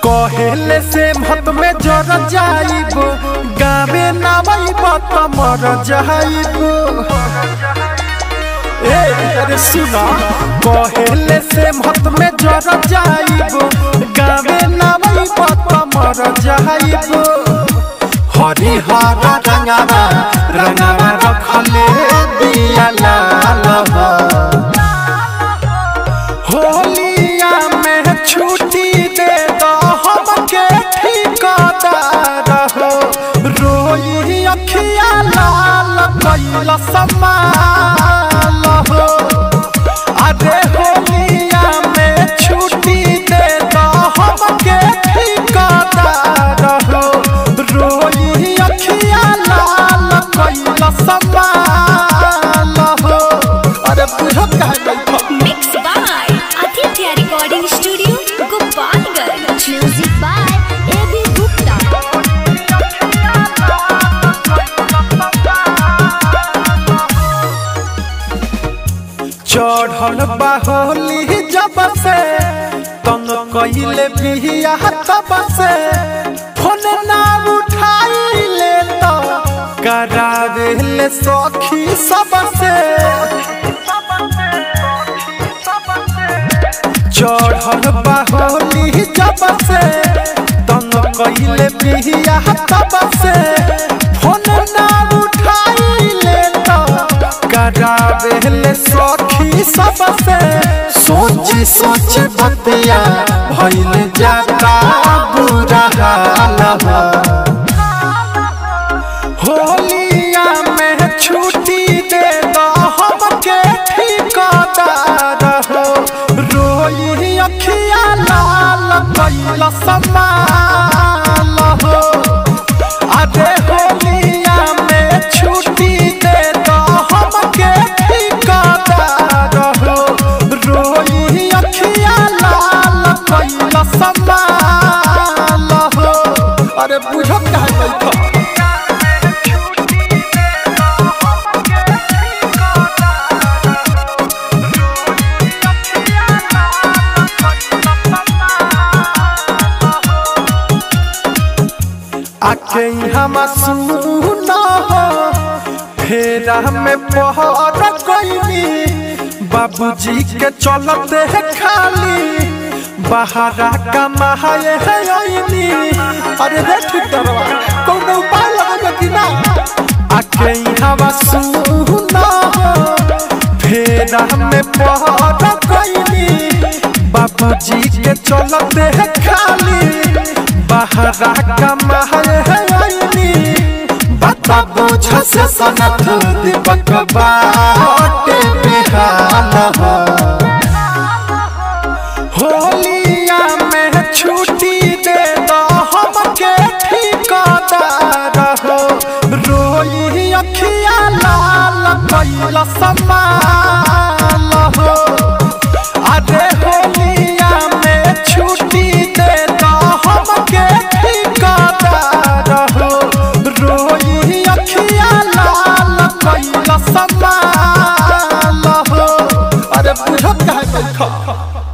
कहेले से मत में जर जाइब गावे नामाइब त मर जाइब। अरे सुना कहेले से मत में जर जाइब गावे नामाइब त मर जाइब। हरिहर रंगावा रंगावा रखले दिया लाल होलिया में छुट्टी दे दो हमके ठिकादार हो। रोई अखिया लाल कैला समाल हो। अरे होलिया में छुट्टी दे दो हमके ठिकादार हो। रोई अखिया लाल कैला समाल हो। अरे बुझो कहाँ गई mix by Aditya recording studio Gopalganj. Music by A B Gupta. चढ़ल बाहोली जब से तंग कइले बिया तब से फोन ना उठाइले तो करावेले सखी सब से। चढ़ल बाहोली जब से तंग कइले बिया तब से फोन ना उठाइले तो करावेले सखी सब से। सोची सोच बतिया भइल जाता बुरा हाल होलिया में छुट्टी दे दो हमके ठिकादार हो। रोई अखिया लाल कैला समाल हो। अरे होलिया में छुट्टी दे दो हमके ठिकादार हो। रोई अखिया लाल कैला समाल हो। अरे बुझो कहाँ बैठो आके हम सुना हो फेरा में पहर कोई बाबूजी के चलते है खाली बहारा कमाए है ओइनी। अरे देख डरवा कौन उपाय लगा कि ना। आके हम सुना हो फेरा में पहर कोई बाबूजी के चलते है खाली बहारा कमाए है ओइनी। बता बुझ से सनत दीपक बाटे बेहाल हो। होलिया में छुट्टी दे दो हमके ठिकादार हो। रोई अखिया लाल कैला समाल हो। अरे होलिया में छुट्टी दे दो हमके ठिकादार हो। रोई अखिया लाल कैला समाल हो। अरे बुझो कहाँ बैठो